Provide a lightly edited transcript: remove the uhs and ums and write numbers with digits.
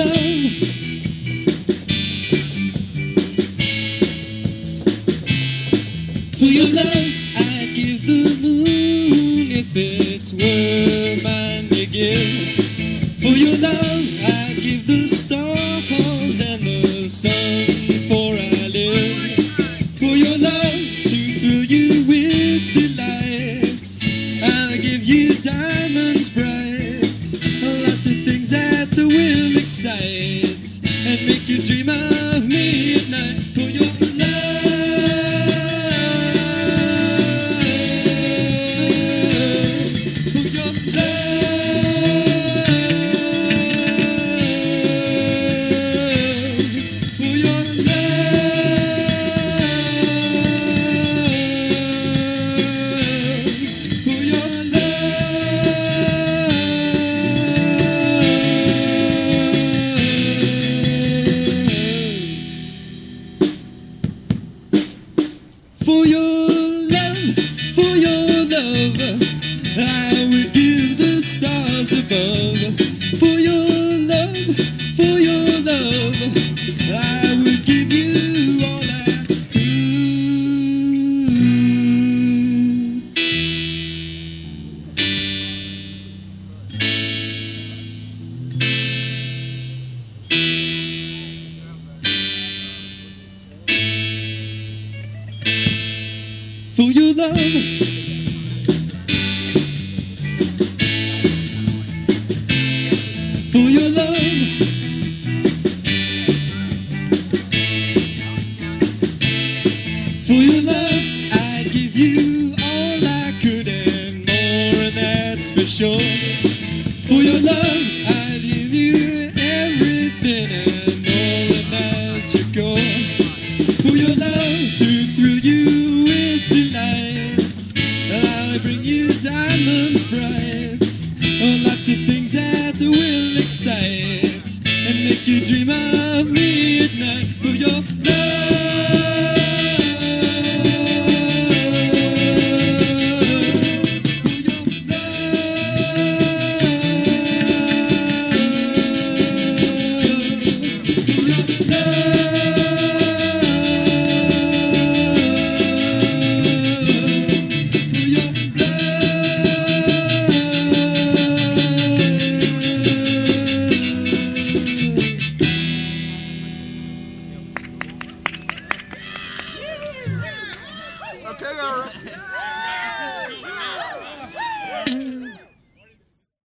love. For your love, I'd give the moon if it's worth mine to give. For your love, I'd give the stars and the sun for I live. For your love, to thrill you with delight, I'll give you diamonds bright, lots of things that will excite and make you dream of me at night. For your For your love, I would give the stars above. For your love, I would give you all I For your love, for your love, for your love, I'd give you all I could and more, and that's for sure. For your love, I'd give you everything and more, and that's your core. For your love, to thrill you with delight, I'll bring you diamonds bright, lots of things that will excite and make you dream of me at night. For your Okay, all right.